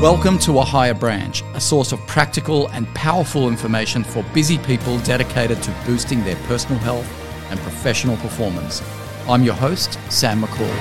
Welcome to A Higher Branch, a source of practical and powerful information for busy people dedicated to boosting their personal health and professional performance. I'm your host, Sam McCall.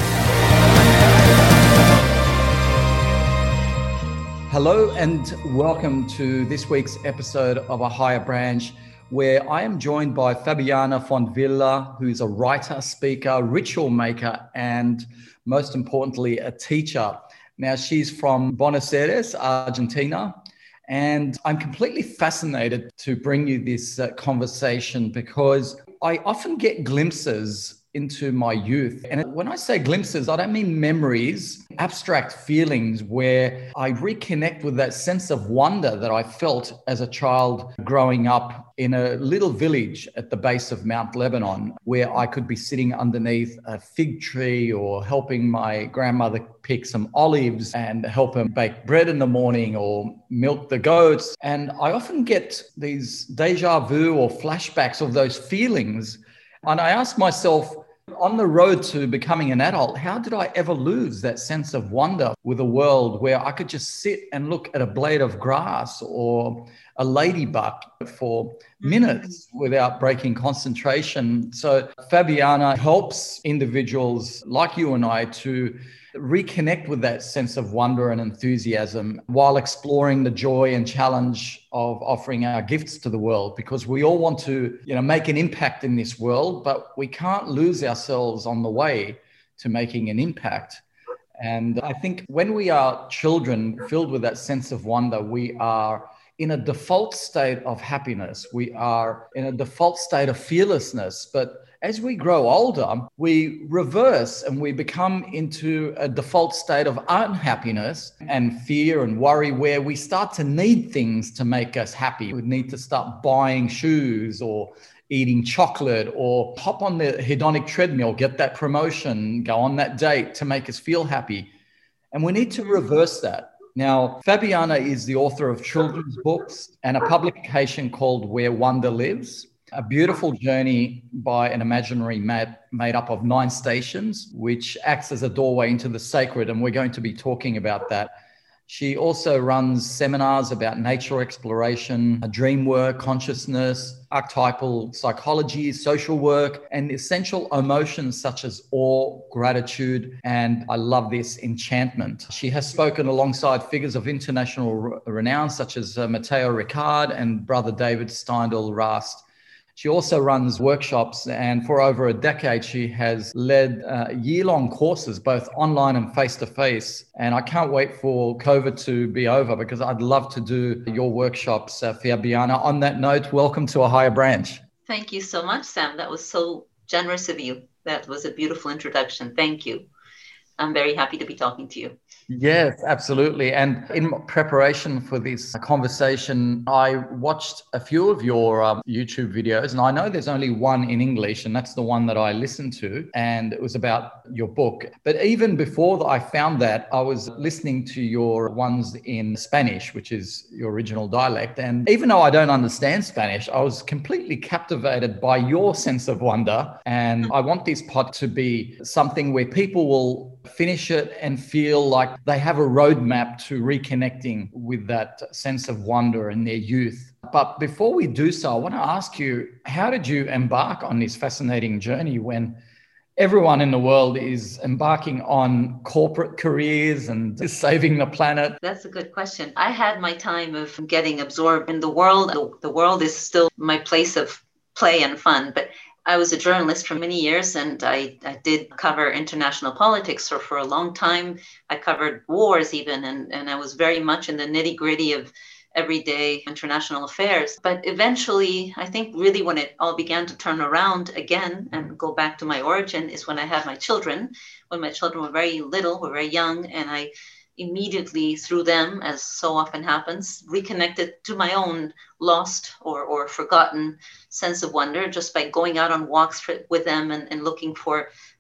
Hello and welcome to this week's episode of A Higher Branch, where I am joined by Fabiana Fontvilla, who is a writer, speaker, ritual maker, and most importantly, a teacher. Now, she's from Buenos Aires, Argentina, and I'm completely fascinated to bring you this conversation because I often get glimpses into my youth. And when I say glimpses, I don't mean memories, abstract feelings where I reconnect with that sense of wonder that I felt as a child growing up in a little village at the base of Mount Lebanon, where I could be sitting underneath a fig tree or helping my grandmother pick some olives and help her bake bread in the morning or milk the goats. And I often get these deja vu or flashbacks of those feelings. And I ask myself, on the road to becoming an adult, how did I ever lose that sense of wonder with a world where I could just sit and look at a blade of grass or a ladybug for minutes without breaking concentration? So Fabiana helps individuals like you and I to reconnect with that sense of wonder and enthusiasm while exploring the joy and challenge of offering our gifts to the world, because we all want to, make an impact in this world, but we can't lose ourselves on the way to making an impact. And I think when we are children filled with that sense of wonder, we are in a default state of happiness. We are in a default state of fearlessness. But as we grow older, we reverse and we become into a default state of unhappiness and fear and worry, where we start to need things to make us happy. We need to start buying shoes or eating chocolate or hop on the hedonic treadmill, get that promotion, go on that date to make us feel happy. And we need to reverse that. Now, Fabiana is the author of children's books and a publication called Where Wonder Lives, a beautiful journey by an imaginary map made up of 9 stations, which acts as a doorway into the sacred. And we're going to be talking about that. She also runs seminars about nature exploration, dream work, consciousness, archetypal psychology, social work, and essential emotions such as awe, gratitude, and I love this, enchantment. She has spoken alongside figures of international renown such as Matteo Ricard and Brother David Steindl Rast. She also runs workshops, and for over a decade, she has led year-long courses, both online and face-to-face. And I can't wait for COVID to be over because I'd love to do your workshops, Fabiana. On that note, welcome to A Higher Branch. Thank you so much, Sam. That was so generous of you. That was a beautiful introduction. Thank you. I'm very happy to be talking to you. Yes, absolutely. And in preparation for this conversation, I watched a few of your YouTube videos, and I know there's only one in English, and that's the one that I listened to, and it was about your book. But even before I found that, I was listening to your ones in Spanish, which is your original dialect. And even though I don't understand Spanish, I was completely captivated by your sense of wonder. And I want this pod to be something where people will finish it and feel like they have a roadmap to reconnecting with that sense of wonder in their youth. But before we do so, I want to ask you, how did you embark on this fascinating journey when everyone in the world is embarking on corporate careers and saving the planet? That's a good question. I had my time of getting absorbed in the world. The world is still my place of play and fun, but I was a journalist for many years, and I did cover international politics for a long time. I covered wars even, and I was very much in the nitty-gritty of everyday international affairs. But eventually, I think really when it all began to turn around again and go back to my origin is when I had my children. When my children were very little, were very young, and I immediately through them, as so often happens, reconnected to my own lost or forgotten sense of wonder just by going out on walks with them and looking for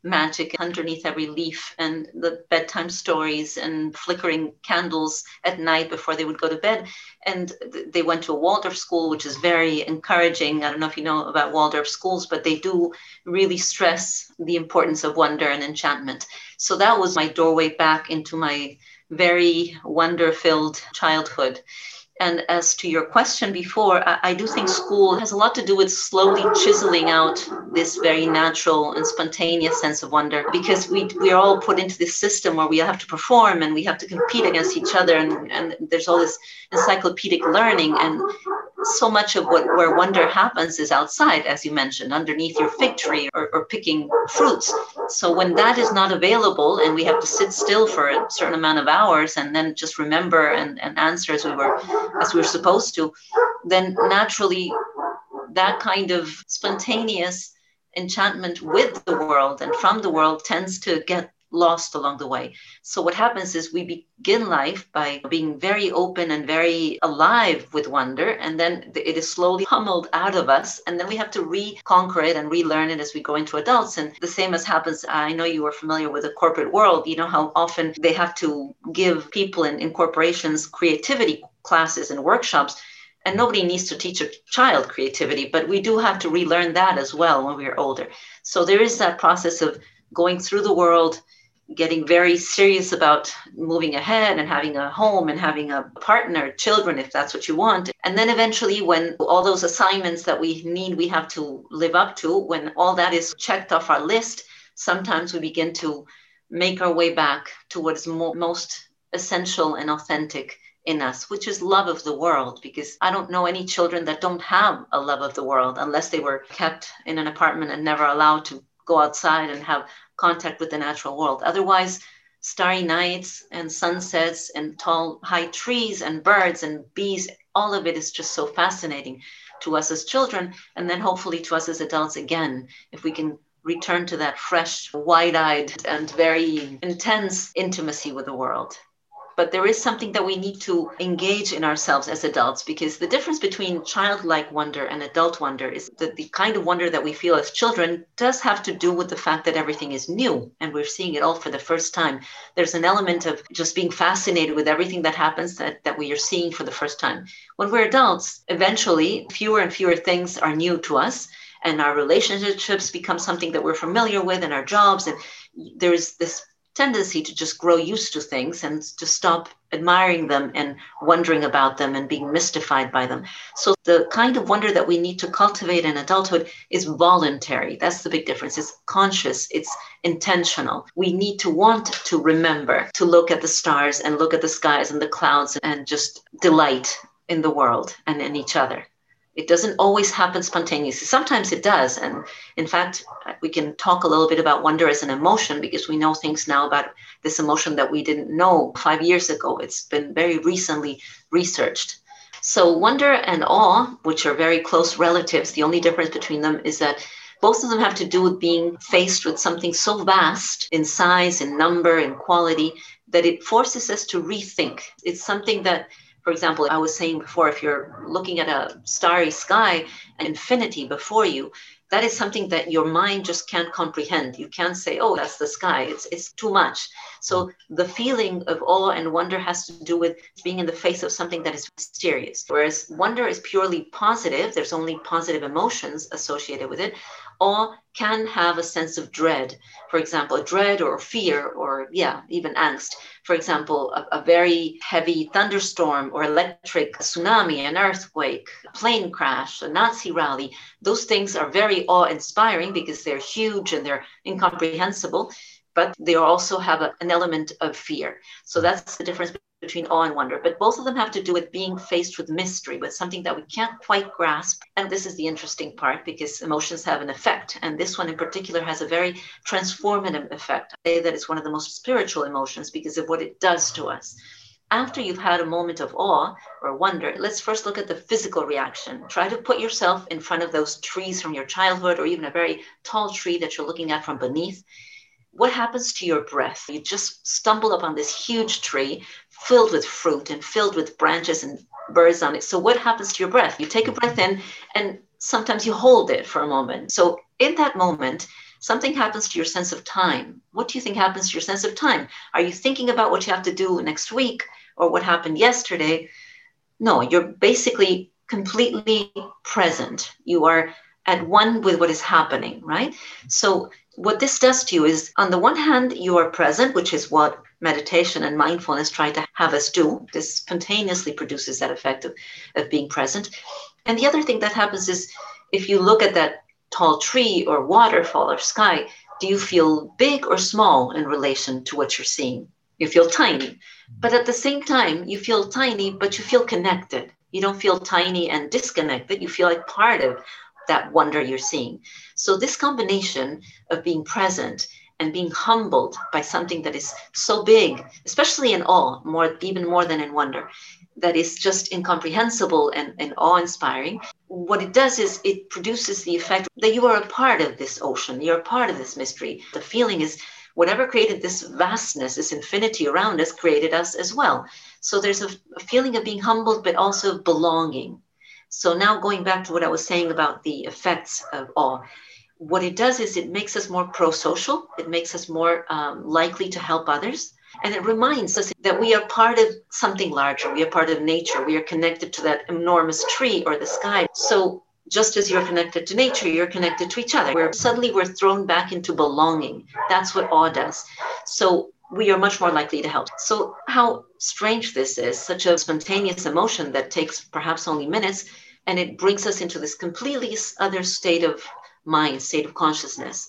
magic underneath every leaf, and the bedtime stories and flickering candles at night before they would go to bed. And they went to a Waldorf school, which is very encouraging. I don't know if you know about Waldorf schools, but they do really stress the importance of wonder and enchantment. So that was my doorway back into my very wonder-filled childhood. And as to your question before, I do think school has a lot to do with slowly chiseling out this very natural and spontaneous sense of wonder, because we're all put into this system where we have to perform and we have to compete against each other. And there's all this encyclopedic learning. And so much of where wonder happens is outside, as you mentioned, underneath your fig tree or picking fruits. So when that is not available and we have to sit still for a certain amount of hours and then just remember and answer as we were supposed to, then naturally that kind of spontaneous enchantment with the world and from the world tends to get lost along the way. So what happens is we begin life by being very open and very alive with wonder, and then it is slowly pummeled out of us, and then we have to reconquer it and relearn it as we go into adults. And the same as happens, I know you are familiar with the corporate world, you know how often they have to give people in corporations creativity classes and workshops. And nobody needs to teach a child creativity, but we do have to relearn that as well when we are older. So there is that process of going through the world, getting very serious about moving ahead and having a home and having a partner, children, if that's what you want. And then eventually, when all those assignments that we have to live up to, when all that is checked off our list, sometimes we begin to make our way back to what is most essential and authentic in us, which is love of the world. Because I don't know any children that don't have a love of the world, unless they were kept in an apartment and never allowed to go outside and have contact with the natural world. Otherwise, starry nights and sunsets and tall, high trees and birds and bees, all of it is just so fascinating to us as children, and then hopefully to us as adults again, if we can return to that fresh, wide-eyed and very intense intimacy with the world. But there is something that we need to engage in ourselves as adults, because the difference between childlike wonder and adult wonder is that the kind of wonder that we feel as children does have to do with the fact that everything is new and we're seeing it all for the first time. There's an element of just being fascinated with everything that happens that we are seeing for the first time. When we're adults, eventually fewer and fewer things are new to us, and our relationships become something that we're familiar with, and our jobs, and there's this tendency to just grow used to things and to stop admiring them and wondering about them and being mystified by them. So the kind of wonder that we need to cultivate in adulthood is voluntary. That's the big difference. It's conscious, it's intentional. We need to want to remember to look at the stars and look at the skies and the clouds and just delight in the world and in each other. It doesn't always happen spontaneously. Sometimes it does. And in fact, we can talk a little bit about wonder as an emotion, because we know things now about this emotion that we didn't know 5 years ago. It's been very recently researched. So wonder and awe, which are very close relatives, the only difference between them is that both of them have to do with being faced with something so vast in size, in number, in quality, that it forces us to rethink. It's something that, for example, I was saying before, if you're looking at a starry sky and infinity before you, that is something that your mind just can't comprehend. You can't say, oh, that's the sky. It's too much. So the feeling of awe and wonder has to do with being in the face of something that is mysterious. Whereas wonder is purely positive. There's only positive emotions associated with it. Awe can have a sense of dread. For example, dread or fear or, even angst. For example, a very heavy thunderstorm or electric tsunami, an earthquake, a plane crash, a Nazi rally. Those things are very awe-inspiring because they're huge and they're incomprehensible, but they also have an element of fear. So that's the difference between awe and wonder. But both of them have to do with being faced with mystery, with something that we can't quite grasp. And this is the interesting part, because emotions have an effect. And this one in particular has a very transformative effect. I say that it's one of the most spiritual emotions because of what it does to us. After you've had a moment of awe or wonder, let's first look at the physical reaction. Try to put yourself in front of those trees from your childhood, or even a very tall tree that you're looking at from beneath. What happens to your breath? You just stumble upon this huge tree filled with fruit and filled with branches and birds on it. So what happens to your breath? You take a breath in and sometimes you hold it for a moment. So in that moment, something happens to your sense of time. What do you think happens to your sense of time? Are you thinking about what you have to do next week or what happened yesterday? No, you're basically completely present. You are at one with what is happening, right? So what this does to you is, on the one hand, you are present, which is what meditation and mindfulness try to have us do. This spontaneously produces that effect of being present. And the other thing that happens is, if you look at that tall tree or waterfall or sky, do you feel big or small in relation to what you're seeing? You feel tiny. But at the same time, you feel tiny, but you feel connected. You don't feel tiny and disconnected. You feel like part of that wonder you're seeing. So this combination of being present and being humbled by something that is so big, especially in awe, even more than in wonder, that is just incomprehensible and awe-inspiring. What it does is it produces the effect that you are a part of this ocean. You're a part of this mystery. The feeling is whatever created this vastness, this infinity around us, created us as well. So there's a feeling of being humbled, but also belonging. So now going back to what I was saying about the effects of awe, what it does is it makes us more pro-social. It makes us more likely to help others. And it reminds us that we are part of something larger. We are part of nature. We are connected to that enormous tree or the sky. So just as you're connected to nature, you're connected to each other. We're thrown back into belonging. That's what awe does. So we are much more likely to help. So how strange this is, such a spontaneous emotion that takes perhaps only minutes, and it brings us into this completely other state of mind, state of consciousness.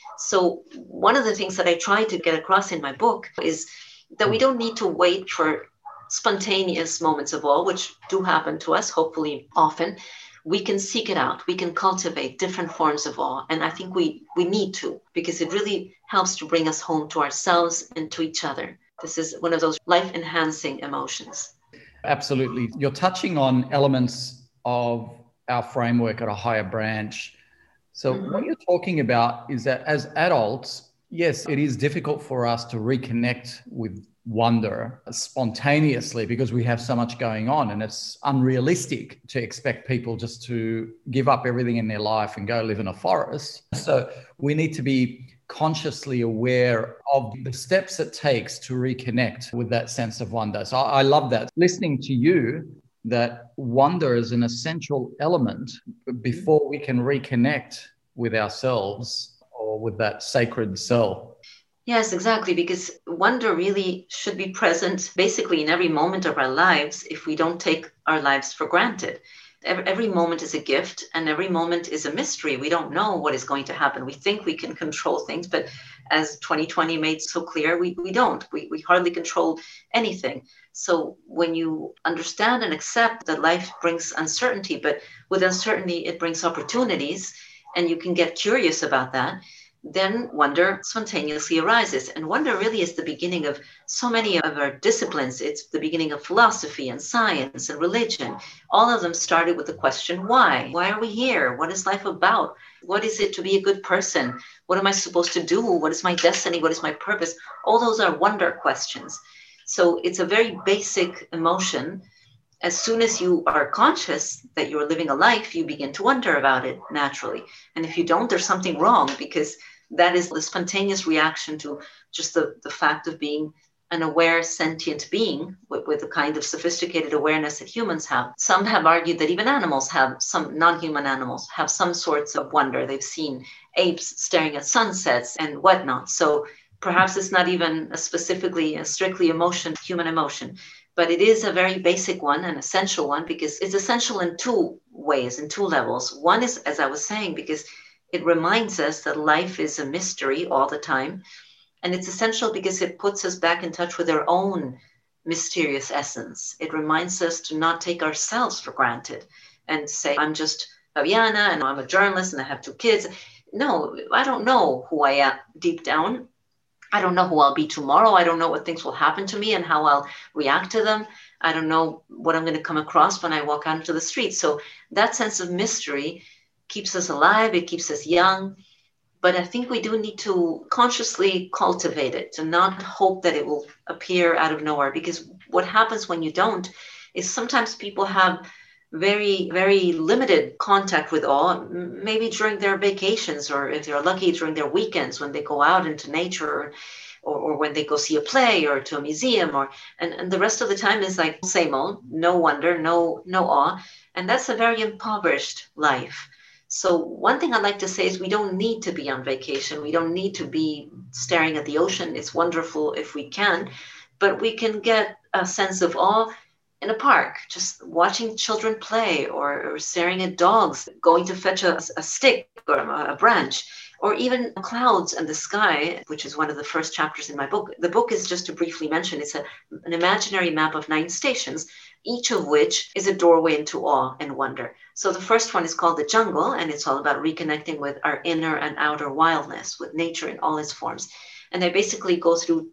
So one of the things that I try to get across in my book is that we don't need to wait for spontaneous moments of awe, which do happen to us, hopefully often. We can seek it out. We can cultivate different forms of awe. And I think we need to, because it really helps to bring us home to ourselves and to each other. This is one of those life-enhancing emotions. Absolutely. You're touching on elements of our framework at a higher branch. So what you're talking about is that as adults, yes, it is difficult for us to reconnect with wonder spontaneously because we have so much going on, and it's unrealistic to expect people just to give up everything in their life and go live in a forest. So we need to be consciously aware of the steps it takes to reconnect with that sense of wonder. So I love that. Listening to you, that wonder is an essential element before we can reconnect with ourselves or with that sacred self. Yes, exactly, because wonder really should be present basically in every moment of our lives if we don't take our lives for granted. Every moment is a gift and every moment is a mystery. We don't know what is going to happen. We think we can control things, but as 2020 made so clear, we don't. We hardly control anything. So when you understand and accept that life brings uncertainty, but with uncertainty, it brings opportunities, and you can get curious about that, then wonder spontaneously arises. And wonder really is the beginning of so many of our disciplines. It's the beginning of philosophy and science and religion. All of them started with the question, why? Why are we here? What is life about? What is it to be a good person? What am I supposed to do? What is my destiny? What is my purpose? All those are wonder questions. So it's a very basic emotion. As soon as you are conscious that you're living a life, you begin to wonder about it naturally. And if you don't, there's something wrong, because that is the spontaneous reaction to just the fact of being an aware, sentient being with the kind of sophisticated awareness that humans have. Some have argued that even animals have, some non-human animals have some sorts of wonder. They've seen apes staring at sunsets and whatnot. So perhaps it's not even a strictly human emotion. But it is a very basic one, an essential one, because it's essential in two ways, in two levels. One is, as I was saying, because it reminds us that life is a mystery all the time. And it's essential because it puts us back in touch with our own mysterious essence. It reminds us to not take ourselves for granted and say, I'm just Fabiana and I'm a journalist and I have 2 kids. No, I don't know who I am deep down. I don't know who I'll be tomorrow. I don't know what things will happen to me and how I'll react to them. I don't know what I'm going to come across when I walk out into the street. So that sense of mystery keeps us alive. It keeps us young. But I think we do need to consciously cultivate it, to not hope that it will appear out of nowhere. Because what happens when you don't is sometimes people have very, very limited contact with awe, maybe during their vacations, or if they're lucky, during their weekends when they go out into nature, or when they go see a play or to a museum, and the rest of the time is like same old, no wonder, no awe. And that's a very impoverished life. So one thing I'd like to say is we don't need to be on vacation. We don't need to be staring at the ocean. It's wonderful if we can, but we can get a sense of awe in a park, just watching children play, or staring at dogs, going to fetch a stick or a branch, or even clouds and the sky, which is one of the first chapters in my book. The book is, just to briefly mention, it's an imaginary map of 9 stations, each of which is a doorway into awe and wonder. So the first one is called The Jungle, and it's all about reconnecting with our inner and outer wildness, with nature in all its forms. And they basically go through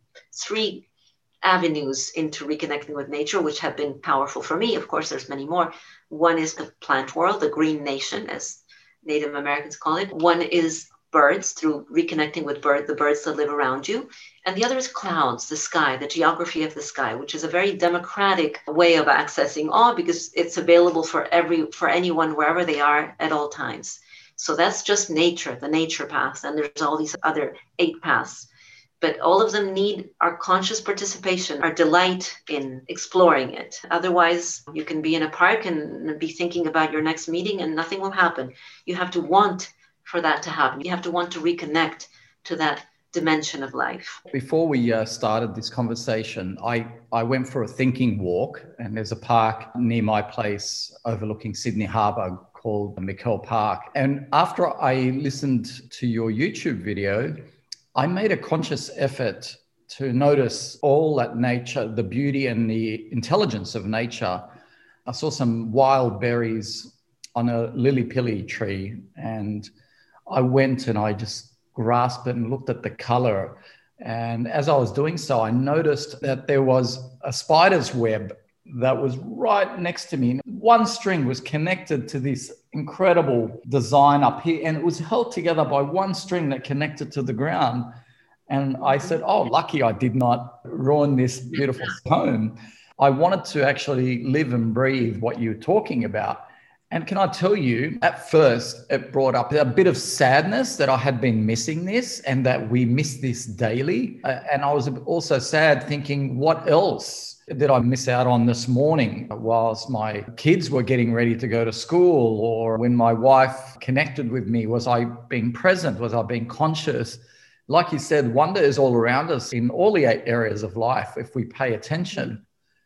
3 avenues into reconnecting with nature, which have been powerful for me. Of course, there's many more. One is the plant world, the green nation, as Native Americans call it. One is birds, through reconnecting with the birds that live around you. And the other is clouds, the sky, the geography of the sky, which is a very democratic way of accessing awe, because it's available for anyone wherever they are at all times. So that's just nature, the nature path. And there's all these other 8 paths. But all of them need our conscious participation, our delight in exploring it. Otherwise, you can be in a park and be thinking about your next meeting and nothing will happen. You have to want for that to happen. You have to want to reconnect to that dimension of life. Before we started this conversation, I went for a thinking walk, and there's a park near my place overlooking Sydney Harbour called McKell Park. And after I listened to your YouTube video, I made a conscious effort to notice all that nature, the beauty and the intelligence of nature. I saw some wild berries on a lily-pilly tree, and I went and I just grasped it and looked at the color. And as I was doing so, I noticed that there was a spider's web that was right next to me. One string was connected to this incredible design up here, and it was held together by one string that connected to the ground. And I said, oh, lucky I did not ruin this beautiful stone. I wanted to actually live and breathe what you're talking about. And can I tell you, at first, it brought up a bit of sadness that I had been missing this, and that we miss this daily. And I was also sad thinking, what else did I miss out on this morning whilst my kids were getting ready to go to school, or when my wife connected with me? Was I being present? Was I being conscious? Like you said, wonder is all around us in all the 8 areas of life if we pay attention.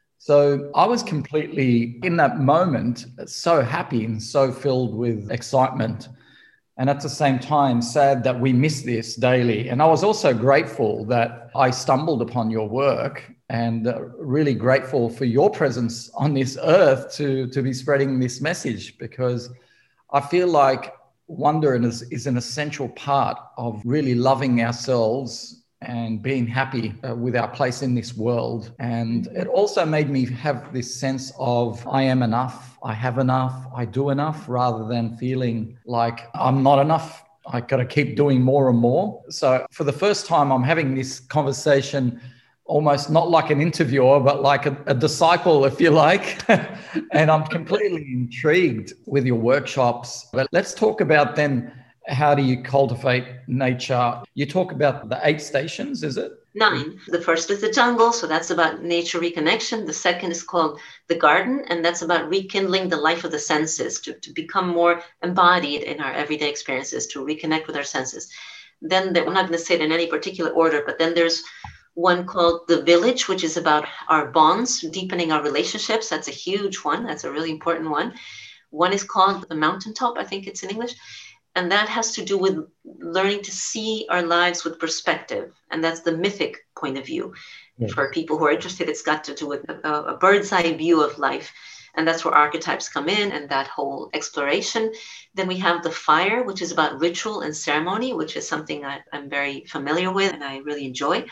So I was completely, in that moment, so happy and so filled with excitement. And at the same time, sad that we miss this daily. And I was also grateful that I stumbled upon your work, and really grateful for your presence on this earth to be spreading this message, because I feel like wonder is an essential part of really loving ourselves and being happy with our place in this world. And it also made me have this sense of I am enough, I have enough, I do enough, rather than feeling like I'm not enough. I got to keep doing more and more. So for the first time, I'm having this conversation almost not like an interviewer, but like a disciple, if you like. And I'm completely intrigued with your workshops. But let's talk about then, how do you cultivate nature? You talk about the 8 stations, is it? 9. The first is the jungle, so that's about nature reconnection. The second is called the garden, and that's about rekindling the life of the senses, to become more embodied in our everyday experiences, to reconnect with our senses. Then I'm not going to say it in any particular order, but then there's one called the village, which is about our bonds, deepening our relationships. That's a huge one. That's a really important one. One is called the mountaintop, I think it's in English. And that has to do with learning to see our lives with perspective. And that's the mythic point of view. Yes. For people who are interested, it's got to do with a bird's eye view of life. And that's where archetypes come in, and that whole exploration. Then we have the fire, which is about ritual and ceremony, which is something I'm very familiar with and I really enjoy.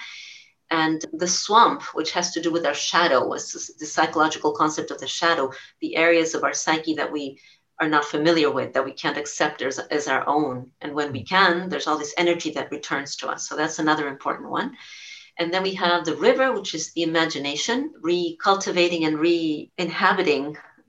And the swamp, which has to do with our shadow, was the psychological concept of the shadow, the areas of our psyche that we are not familiar with, that we can't accept as our own. And when we can, there's all this energy that returns to us. So that's another important one. And then we have the river, which is the imagination, recultivating and re-inhabiting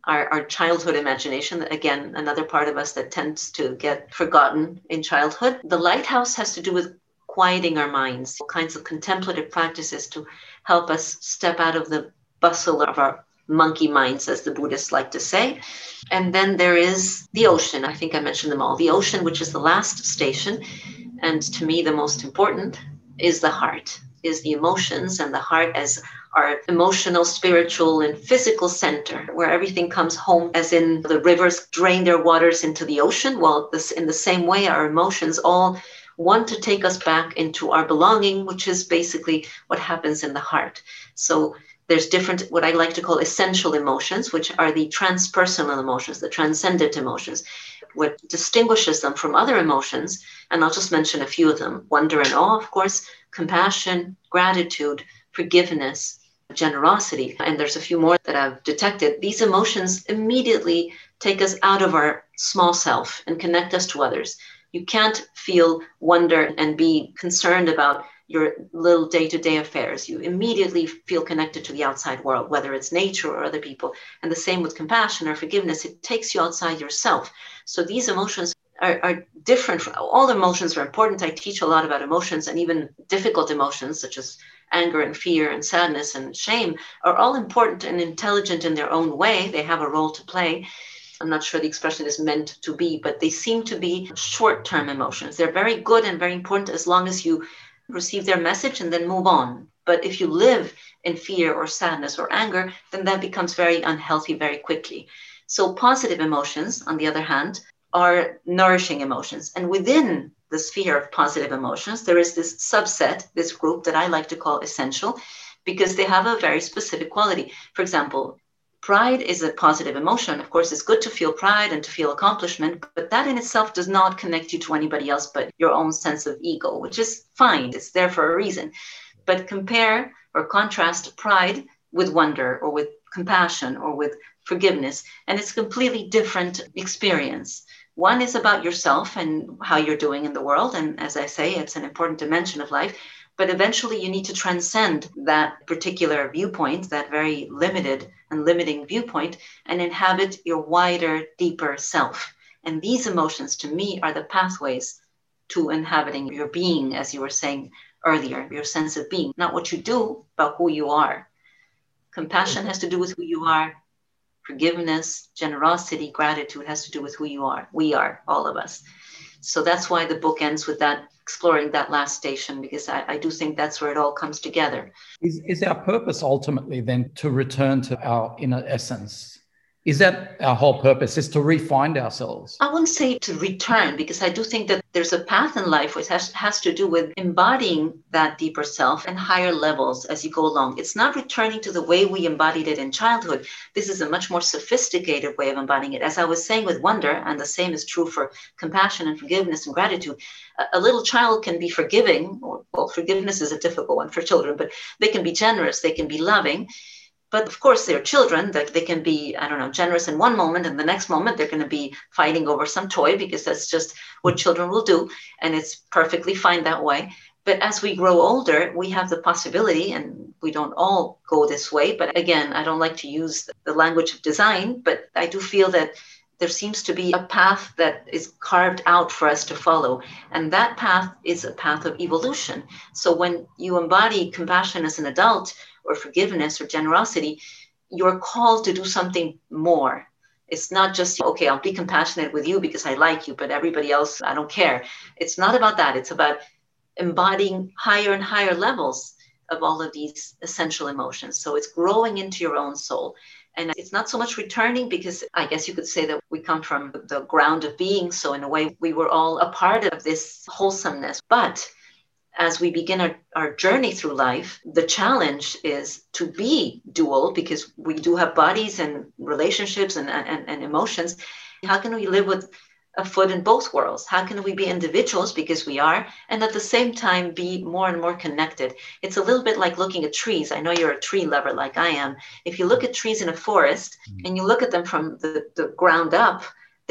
our childhood imagination, again, another part of us that tends to get forgotten in childhood. The lighthouse has to do with quieting our minds, all kinds of contemplative practices to help us step out of the bustle of our monkey minds, as the Buddhists like to say. And then there is the ocean. I think I mentioned them all. The ocean, which is the last station, and to me the most important, is the heart, is the emotions, and the heart as our emotional, spiritual, and physical center, where everything comes home, as in the rivers drain their waters into the ocean. Well, in the same way, our emotions all want to take us back into our belonging, which is basically what happens in the heart. So there's different, what I like to call essential emotions, which are the transpersonal emotions, the transcendent emotions. What distinguishes them from other emotions, and I'll just mention a few of them: wonder and awe, of course, compassion, gratitude, forgiveness, generosity, and there's a few more that I've detected. These emotions immediately take us out of our small self and connect us to others. You can't feel wonder and be concerned about your little day-to-day affairs. You immediately feel connected to the outside world, whether it's nature or other people. And the same with compassion or forgiveness. It takes you outside yourself. So these emotions are different. All emotions are important. I teach a lot about emotions, and even difficult emotions such as anger and fear and sadness and shame are all important and intelligent in their own way. They have a role to play. I'm not sure the expression is meant to be, but they seem to be short-term emotions. They're very good and very important as long as you receive their message and then move on. But if you live in fear or sadness or anger, then that becomes very unhealthy very quickly. So positive emotions, on the other hand, are nourishing emotions. And within the sphere of positive emotions, there is this subset, this group that I like to call essential, because they have a very specific quality. For example, pride is a positive emotion. Of course, it's good to feel pride and to feel accomplishment, but that in itself does not connect you to anybody else but your own sense of ego, which is fine. It's there for a reason. But compare or contrast pride with wonder or with compassion or with forgiveness, and it's a completely different experience. One is about yourself and how you're doing in the world. And as I say, it's an important dimension of life. But eventually you need to transcend that particular viewpoint, that very limited and limiting viewpoint, and inhabit your wider, deeper self. And these emotions, to me, are the pathways to inhabiting your being, as you were saying earlier, your sense of being, not what you do, but who you are. Compassion has to do with who you are. Forgiveness, generosity, gratitude has to do with who you are. We are, all of us. So that's why the book ends with that, exploring that last station, because I do think that's where it all comes together. Is our purpose ultimately then to return to our inner essence? Is that our whole purpose, is to re-find ourselves? I wouldn't say to return, because I do think that there's a path in life which has to do with embodying that deeper self and higher levels as you go along. It's not returning to the way we embodied it in childhood. This is a much more sophisticated way of embodying it. As I was saying with wonder, and the same is true for compassion and forgiveness and gratitude, a little child can be forgiving, or, well, forgiveness is a difficult one for children, but they can be generous, they can be loving. But of course, they're children, that they can be, I don't know, generous in one moment, and the next moment they're going to be fighting over some toy, because that's just what children will do. And it's perfectly fine that way. But as we grow older, we have the possibility, and we don't all go this way. But again, I don't like to use the language of design, but I do feel that there seems to be a path that is carved out for us to follow. And that path is a path of evolution. So when you embody compassion as an adult, or forgiveness or generosity, you're called to do something more. It's not just, okay, I'll be compassionate with you because I like you, but everybody else, I don't care. It's not about that. It's about embodying higher and higher levels of all of these essential emotions. So it's growing into your own soul. And it's not so much returning, because I guess you could say that we come from the ground of being. So in a way, we were all a part of this wholesomeness. But as we begin our journey through life, the challenge is to be dual, because we do have bodies and relationships and emotions. How can we live with a foot in both worlds? How can we be individuals, because we are, and at the same time be more and more connected? It's a little bit like looking at trees. I know you're a tree lover like I am. If you look at trees in a forest and you look at them from the ground up,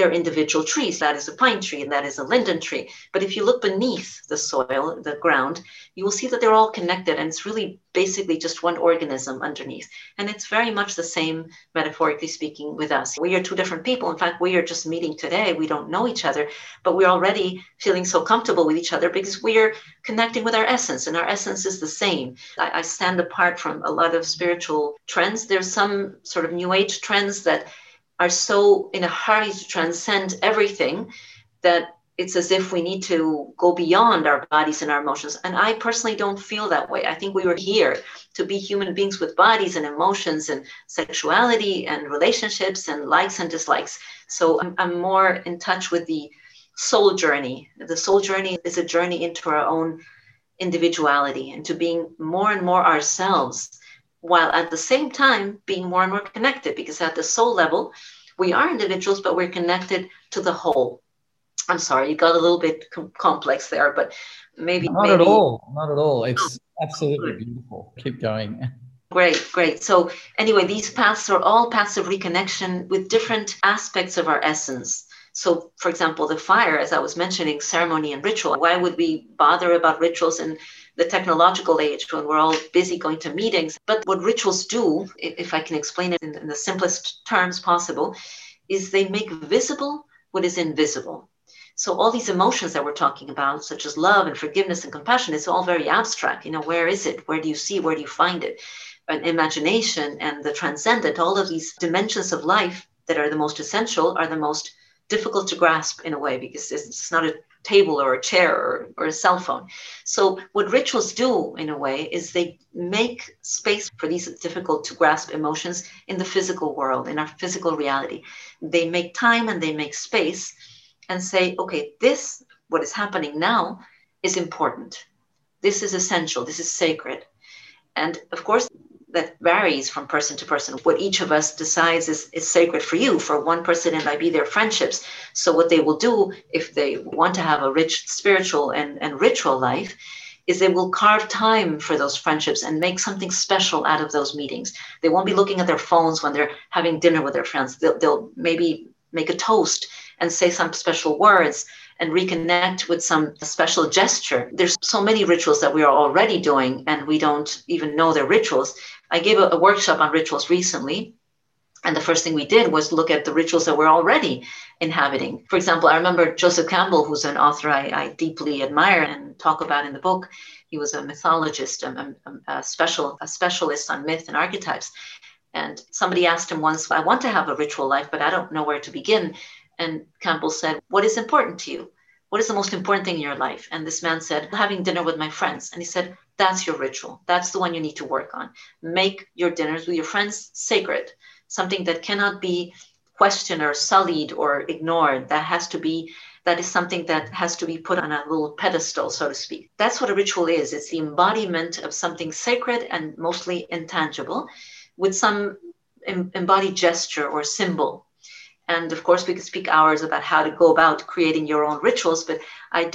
they're individual trees. That is a pine tree and that is a linden tree. But if you look beneath the soil, the ground, you will see that they're all connected, and it's really basically just one organism underneath. And it's very much the same, metaphorically speaking, with us. We are two different people. In fact, we are just meeting today. We don't know each other, but we're already feeling so comfortable with each other because we are connecting with our essence, and our essence is the same. I stand apart from a lot of spiritual trends. There's some sort of new age trends that are so in a hurry to transcend everything that it's as if we need to go beyond our bodies and our emotions. And I personally don't feel that way. I think we were here to be human beings with bodies and emotions and sexuality and relationships and likes and dislikes. So I'm more in touch with the soul journey. The soul journey is a journey into our own individuality and to being more and more ourselves, while at the same time being more and more connected, because at the soul level, we are individuals, but we're connected to the whole. I'm sorry, you got a little bit complex there, but maybe. Not at all. Not at all. It's absolutely beautiful. Keep going. Great. So anyway, these paths are all paths of reconnection with different aspects of our essence. So, for example, the fire, as I was mentioning, ceremony and ritual. Why would we bother about rituals in the technological age when we're all busy going to meetings? But what rituals do, if I can explain it in the simplest terms possible, is they make visible what is invisible. So all these emotions that we're talking about, such as love and forgiveness and compassion, it's all very abstract. Where is it? Where do you see? Where do you find it? And imagination and the transcendent, all of these dimensions of life that are the most essential are the most difficult to grasp in a way, because it's not a table or a chair or a cell phone. So what rituals do in a way is they make space for these difficult to grasp emotions in the physical world, in our physical reality. They make time and they make space and say, okay, this, what is happening now, is important. This is essential. This is sacred. And of course, that varies from person to person. What each of us decides is sacred for you. For one person, it might be their friendships. So what they will do if they want to have a rich spiritual and ritual life is they will carve time for those friendships and make something special out of those meetings. They won't be looking at their phones when they're having dinner with their friends. They'll maybe make a toast and say some special words and reconnect with some special gesture. There's so many rituals that we are already doing and we don't even know they're rituals. I gave a workshop on rituals recently, and the first thing we did was look at the rituals that we're already inhabiting. For example, I remember Joseph Campbell, who's an author I deeply admire and talk about in the book. He was a mythologist, a specialist on myth and archetypes. And somebody asked him once, I want to have a ritual life, but I don't know where to begin. And Campbell said, what is important to you? What is the most important thing in your life? And this man said, having dinner with my friends. And he said, that's your ritual. That's the one you need to work on. Make your dinners with your friends sacred, something that cannot be questioned or sullied or ignored. That is something that has to be put on a little pedestal, so to speak. That's what a ritual is. It's the embodiment of something sacred and mostly intangible with some embodied gesture or symbol. And of course, we could speak hours about how to go about creating your own rituals, but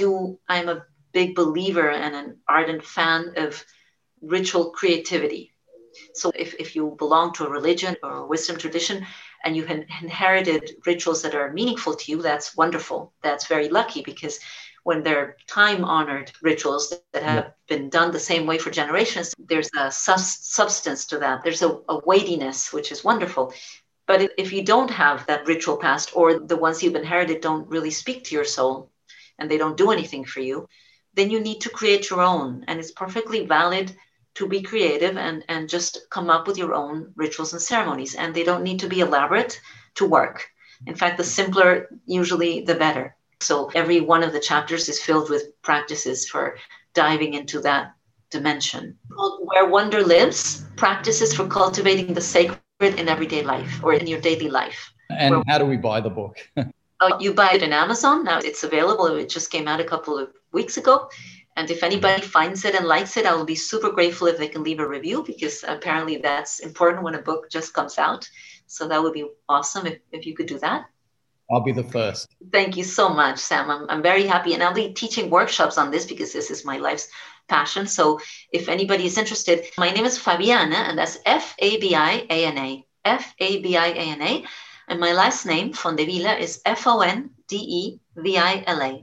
I'm a big believer and an ardent fan of ritual creativity. So if you belong to a religion or a wisdom tradition and you inherited rituals that are meaningful to you, that's wonderful. That's very lucky, because when they're time-honored rituals that have been done the same way for generations, there's a substance to that. There's a weightiness, which is wonderful. But if you don't have that ritual past, or the ones you've inherited don't really speak to your soul and they don't do anything for you, then you need to create your own. And it's perfectly valid to be creative and just come up with your own rituals and ceremonies. And they don't need to be elaborate to work. In fact, the simpler, usually the better. So every one of the chapters is filled with practices for diving into that dimension. Where Wonder Lives, practices for cultivating the sacred in everyday life or in your daily life. And how do we buy the book? You buy it in Amazon. Now it's available. It just came out a couple of weeks ago. And if anybody finds it and likes it, I will be super grateful if they can leave a review, because apparently that's important when a book just comes out. So that would be awesome if you could do that. I'll be the first. Thank you so much, Sam. I'm very happy. And I'll be teaching workshops on this because this is my life's passion. So if anybody is interested, my name is Fabiana, and that's Fabiana. Fabiana. And my last name, Fondevila, is Fondevila.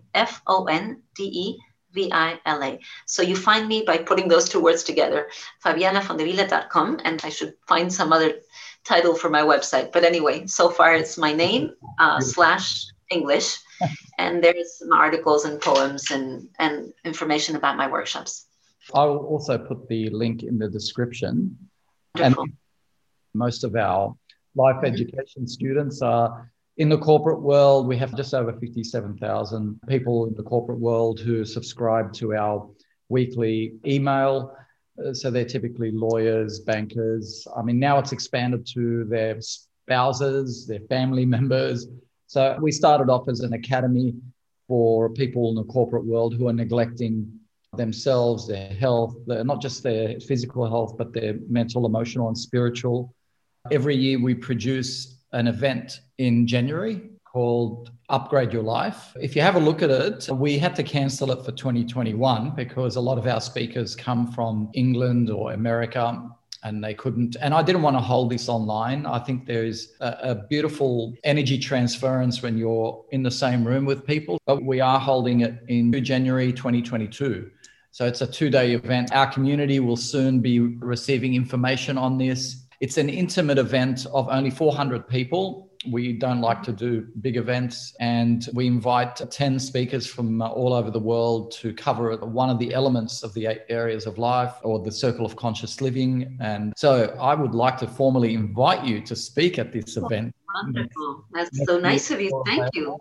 Fondevila. So you find me by putting those two words together, fabianafondevila.com, and I should find some other title for my website. But anyway, so far it's my name / English, and there's some articles and poems and information about my workshops. I will also put the link in the description. Wonderful. And most of our life education students are in the corporate world. We have just over 57,000 people in the corporate world who subscribe to our weekly email. So they're typically lawyers, bankers. I mean, now it's expanded to their spouses, their family members. So we started off as an academy for people in the corporate world who are neglecting themselves, their health, not just their physical health, but their mental, emotional, and spiritual. Every year we produce an event in January called Upgrade Your Life. If you have a look at it, we had to cancel it for 2021 because a lot of our speakers come from England or America and they couldn't. And I didn't want to hold this online. I think there is a beautiful energy transference when you're in the same room with people. But we are holding it in January 2022. So it's a 2-day event. Our community will soon be receiving information on this. It's an intimate event of only 400 people. We don't like to do big events, and we invite 10 speakers from all over the world to cover one of the elements of the 8 areas of life or the circle of conscious living. And so I would like to formally invite you to speak at this event. Wonderful. That's so nice of you. Thank you.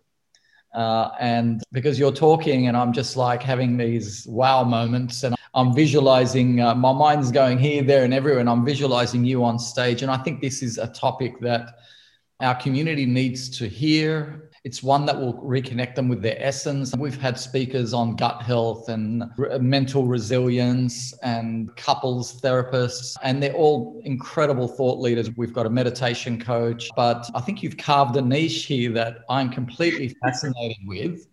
And because you're talking and I'm just like having these wow moments, and I'm visualizing, my mind's going here, there, and everywhere, and I'm visualizing you on stage. And I think this is a topic that our community needs to hear. It's one that will reconnect them with their essence. We've had speakers on gut health and mental resilience and couples therapists, and they're all incredible thought leaders. We've got a meditation coach, but I think you've carved a niche here that I'm completely fascinated with,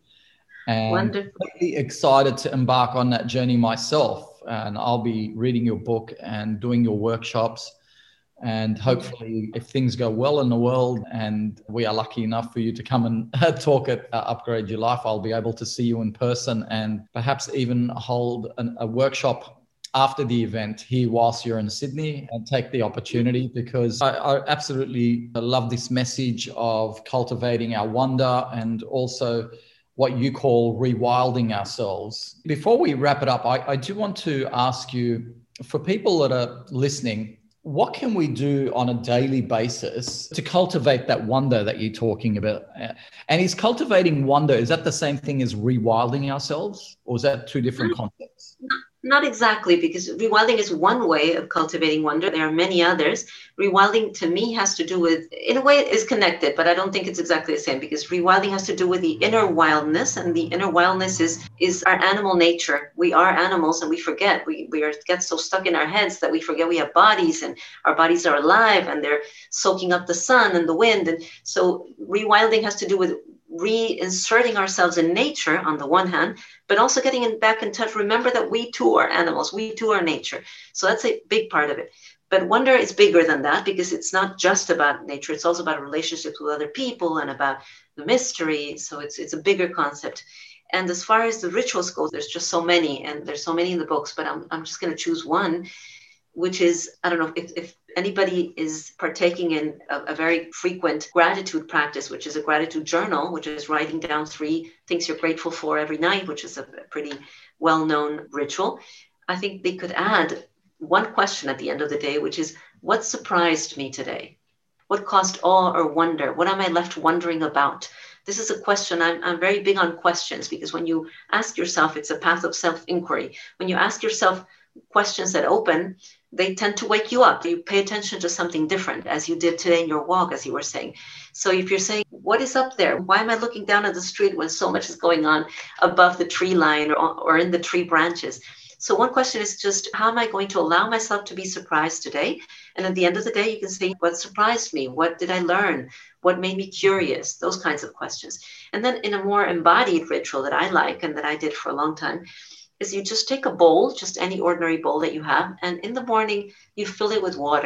and completely excited to embark on that journey myself. And I'll be reading your book and doing your workshops. And hopefully, if things go well in the world and we are lucky enough for you to come and talk at Upgrade Your Life, I'll be able to see you in person and perhaps even hold a workshop after the event here whilst you're in Sydney, and take the opportunity, because I absolutely love this message of cultivating our wonder and also what you call rewilding ourselves. Before we wrap it up, I do want to ask you, for people that are listening, what can we do on a daily basis to cultivate that wonder that you're talking about? And is cultivating wonder, is that the same thing as rewilding ourselves, or is that two different concepts? Not exactly, because rewilding is one way of cultivating wonder. There are many others. Rewilding to me has to do with, in a way it is connected, but I don't think it's exactly the same, because rewilding has to do with the inner wildness, and the inner wildness is our animal nature. We are animals and we forget. We get so stuck in our heads that we forget we have bodies, and our bodies are alive and they're soaking up the sun and the wind. And so rewilding has to do with reinserting ourselves in nature on the one hand, but also getting back in touch. Remember that we too are animals, we too are nature. So that's a big part of it. But wonder is bigger than that, because it's not just about nature. It's also about relationships with other people and about the mystery. So it's a bigger concept. And as far as the rituals go, there's just so many, and there's so many in the books, but I'm just going to choose one, which is, I don't know if anybody is partaking in a very frequent gratitude practice, which is a gratitude journal, which is writing down 3 things you're grateful for every night, which is a pretty well-known ritual. I think they could add one question at the end of the day, which is, what surprised me today? What caused awe or wonder? What am I left wondering about? This is a question. I'm very big on questions, because when you ask yourself, it's a path of self-inquiry. When you ask yourself questions that open, they tend to wake you up. You pay attention to something different, as you did today in your walk, as you were saying. So if you're saying, what is up there? Why am I looking down at the street when so much is going on above the tree line or in the tree branches? So one question is just, how am I going to allow myself to be surprised today? And at the end of the day, you can say, what surprised me? What did I learn? What made me curious? Those kinds of questions. And then in a more embodied ritual that I like and that I did for a long time, is you just take a bowl, just any ordinary bowl that you have, and in the morning you fill it with water,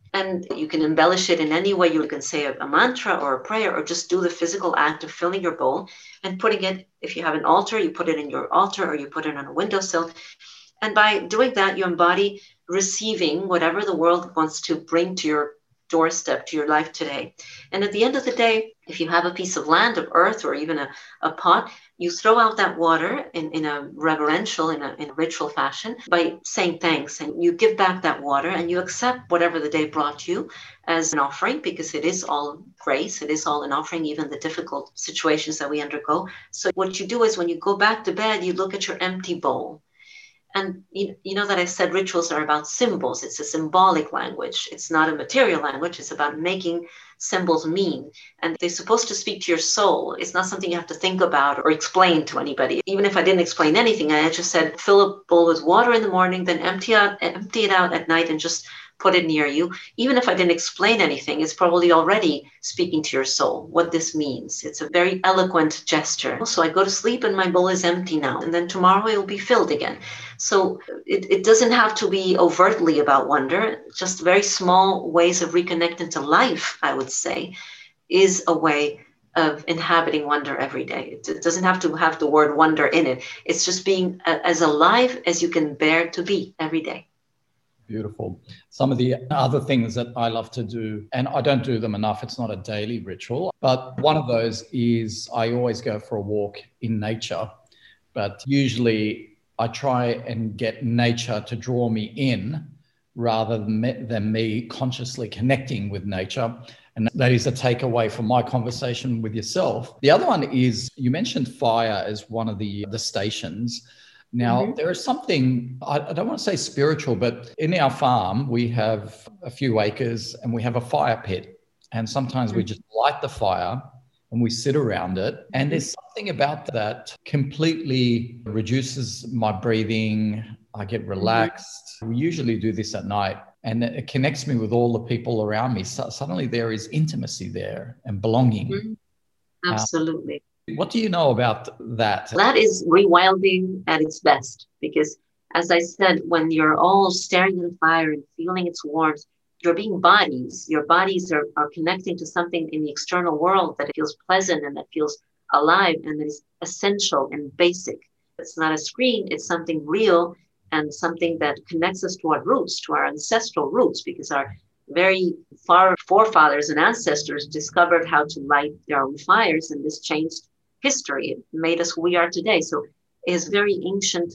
And you can embellish it in any way. You can say a mantra or a prayer, or just do the physical act of filling your bowl and putting it, if you have an altar, you put it in your altar or you put it on a windowsill. And by doing that, you embody receiving whatever the world wants to bring to your doorstep, to your life today. And at the end of the day, if you have a piece of land, of earth, or even a pot, you throw out that water in a reverential, in a ritual fashion by saying thanks. And you give back that water and you accept whatever the day brought you as an offering, because it is all grace. It is all an offering, even the difficult situations that we undergo. So what you do is when you go back to bed, you look at your empty bowl. And you know that I said rituals are about symbols. It's a symbolic language. It's not a material language. It's about making symbols mean. And they're supposed to speak to your soul. It's not something you have to think about or explain to anybody. Even if I didn't explain anything, I just said, fill a bowl with water in the morning, then empty it out at night and just put it near you. Even if I didn't explain anything, it's probably already speaking to your soul what this means. It's a very eloquent gesture. So I go to sleep and my bowl is empty now. And then tomorrow it will be filled again. So it doesn't have to be overtly about wonder. Just very small ways of reconnecting to life, I would say, is a way of inhabiting wonder every day. It doesn't have to have the word wonder in it. It's just being as alive as you can bear to be every day. Beautiful. Some of the other things that I love to do, and I don't do them enough, it's not a daily ritual, but one of those is I always go for a walk in nature, but usually I try and get nature to draw me in rather than me consciously connecting with nature. And that is a takeaway from my conversation with yourself. The other one is you mentioned fire as one of the stations. Now, there is something, I don't want to say spiritual, but in our farm, we have a few acres and we have a fire pit. And sometimes we just light the fire and we sit around it. And there's something about that completely reduces my breathing. I get relaxed. We usually do this at night and it connects me with all the people around me. So suddenly there is intimacy there and belonging. Absolutely. What do you know about that? That is rewilding at its best, because as I said, when you're all staring at the fire and feeling its warmth, you're being bodies. Your bodies are connecting to something in the external world that feels pleasant and that feels alive and that is essential and basic. It's not a screen, it's something real and something that connects us to our roots, to our ancestral roots, because our very far forefathers and ancestors discovered how to light their own fires, and this changed history. It made us who we are today. So it is very ancient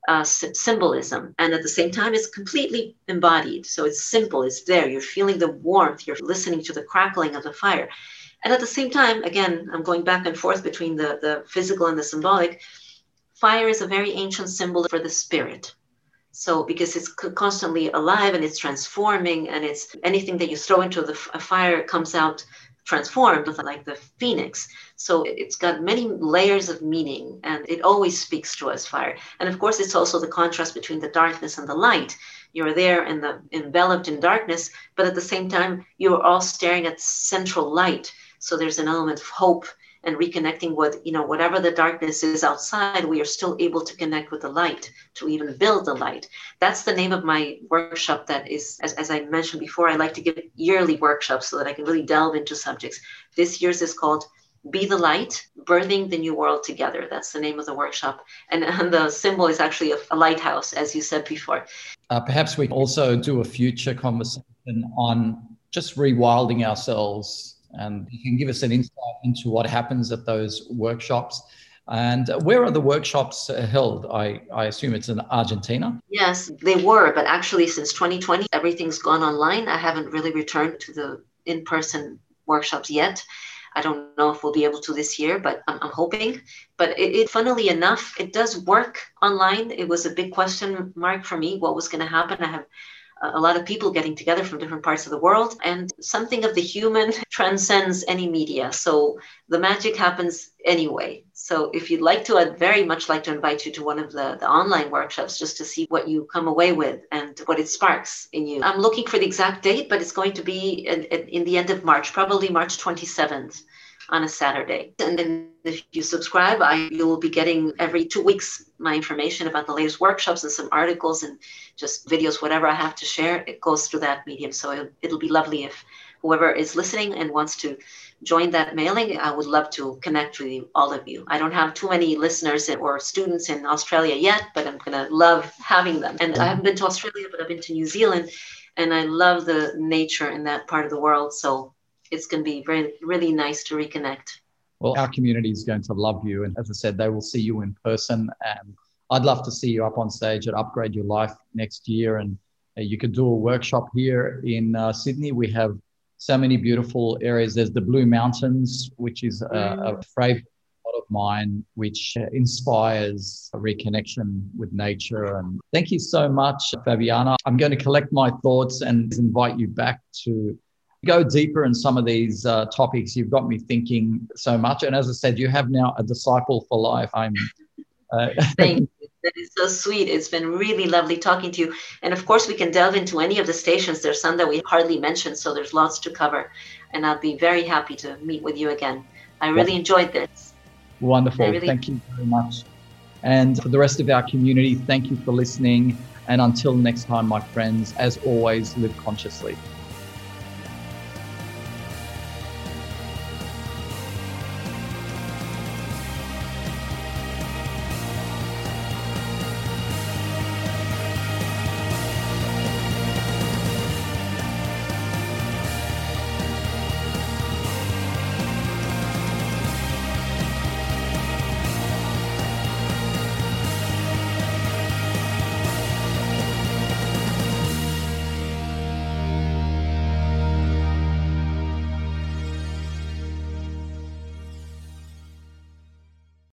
symbolism. And at the same time, it's completely embodied. So it's simple, it's there. You're feeling the warmth, you're listening to the crackling of the fire. And at the same time, again, I'm going back and forth between the physical and the symbolic. Fire is a very ancient symbol for the spirit. So because it's constantly alive and it's transforming, and it's anything that you throw into a fire comes out transformed, like the phoenix. So it's got many layers of meaning, and it always speaks to us, fire. And of course, it's also the contrast between the darkness and the light. You're there and enveloped in darkness, but at the same time, you're all staring at central light. So there's an element of hope and reconnecting with, whatever the darkness is outside, we are still able to connect with the light, to even build the light. That's the name of my workshop. That is, as I mentioned before, I like to give yearly workshops so that I can really delve into subjects. This year's is called Be the Light, Birthing the New World Together. That's the name of the workshop. And the symbol is actually a lighthouse, as you said before. Perhaps we can also do a future conversation on just rewilding ourselves, and you can give us an insight into what happens at those workshops. And where are the workshops held? I assume it's in Argentina? Yes, they were, but actually since 2020, everything's gone online. I haven't really returned to the in-person workshops yet. I don't know if we'll be able to this year, but I'm hoping. But it funnily enough, it does work online. It was a big question mark for me, what was going to happen. I have a lot of people getting together from different parts of the world, and something of the human transcends any media. So the magic happens anyway. So if you'd like to, I'd very much like to invite you to one of the online workshops just to see what you come away with and what it sparks in you. I'm looking for the exact date, but it's going to be in the end of March, probably March 27th. on a Saturday. And then if you subscribe, you will be getting every 2 weeks my information about the latest workshops and some articles and just videos, whatever I have to share, it goes through that medium. So it'll be lovely if whoever is listening and wants to join that mailing. I would love to connect with you, all of you. I don't have too many listeners or students in Australia yet, but I'm going to love having them. And I haven't been to Australia, but I've been to New Zealand, and I love the nature in that part of the world. So it's going to be really nice to reconnect. Well, our community is going to love you. And as I said, they will see you in person. And I'd love to see you up on stage at Upgrade Your Life next year. And you could do a workshop here in Sydney. We have so many beautiful areas. There's the Blue Mountains, which is a favorite of mine, which inspires a reconnection with nature. And thank you so much, Fabiana. I'm going to collect my thoughts and invite you back to go deeper in some of these topics. You've got me thinking so much. And as I said, you have now a disciple for life. Thank you. That is so sweet. It's been really lovely talking to you. And of course, we can delve into any of the stations. There's some that we hardly mentioned, so there's lots to cover. And I'll be very happy to meet with you again. I really enjoyed this. Wonderful. Thank you very much. And for the rest of our community, thank you for listening. And until next time, my friends, as always, live consciously.